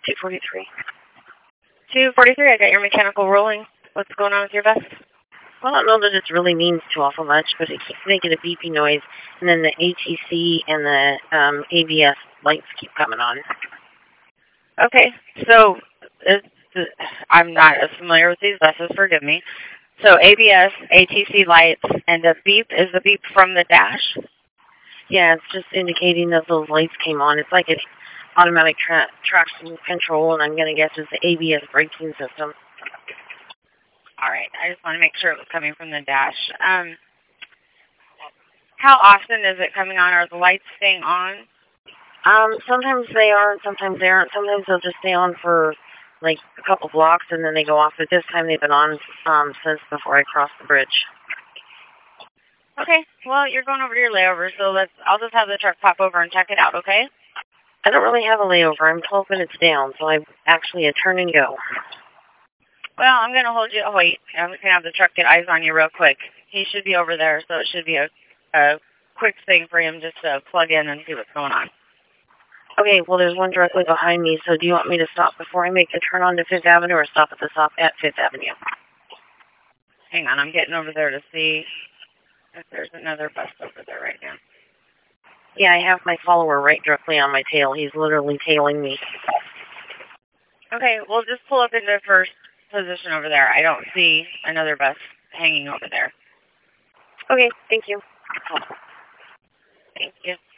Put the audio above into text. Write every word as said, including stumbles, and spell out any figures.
two forty-three. two forty-three, I got your mechanical rolling. What's going on with your vest? Well, I don't know that it really means too awful much, but it keeps making a beepy noise, and then the A T C and the um, A B S lights keep coming on. Okay, so it's, I'm not as familiar with these buses, forgive me. So A B S, A T C lights, and the beep, is the beep from the dash? Yeah, it's just indicating that those lights came on. It's like an automatic tra traction control, and I'm going to guess it's the A B S braking system. All right, I just want to make sure it was coming from the dash. Um, how often is it coming on? Are the lights staying on? Um, sometimes they are, and sometimes they aren't. Sometimes they'll just stay on for like a couple blocks, and then they go off. But this time they've been on um, since before I crossed the bridge. Okay, well, you're going over to your layover, so let's. I'll just have the truck pop over and check it out, okay? I don't really have a layover. I'm twelve minutes down, so I'm actually a turn and go. Well, I'm going to hold you. Oh, wait. I'm going to have the truck get eyes on you real quick. He should be over there, so it should be a, a quick thing for him just to plug in and see what's going on. Okay, well, there's one directly behind me, so do you want me to stop before I make the turn onto Fifth Avenue or stop at the stop at Fifth Avenue? Hang on, I'm getting over there to see if there's another bus over there right now. Yeah, I have my follower right directly on my tail. He's literally tailing me. Okay, we'll just pull up into first position over there. I don't see another bus hanging over there. Okay, thank you. Thank you.